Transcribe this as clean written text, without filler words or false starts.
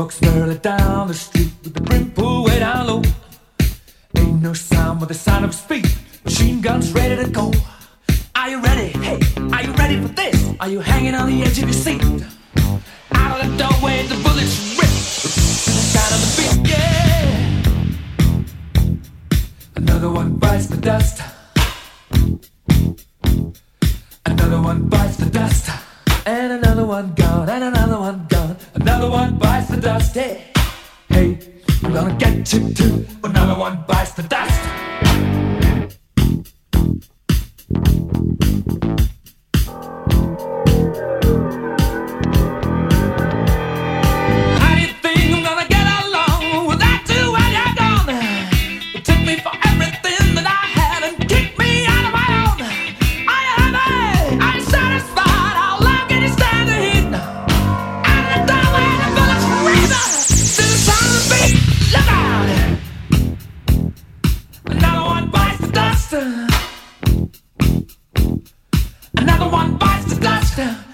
walks merrily down the street with the brim pulled way down low. Ain't no sound but the sound of speed. Machine guns ready to go. Are you ready? Hey, are you ready for this? Are you hanging on the edge of your seat? Out of the doorway, the bullets rip. The sound of the beat, yeah. Another one bites the dust. Another one bites the dust. And another one gone, and another one gone. Another one bites the dust, hey. Hey, I'm gonna get you too. Another one bites the dust. How do you think I'm gonna get along without you when you're gone? You took me for everything that I had and kicked me out of my own. Are you happy? Are you satisfied? How long can you stand the heat? Out of the doorway, the bullets razor to the sound of the beat. Look out! Another one bites the dust. Another one bites the dust.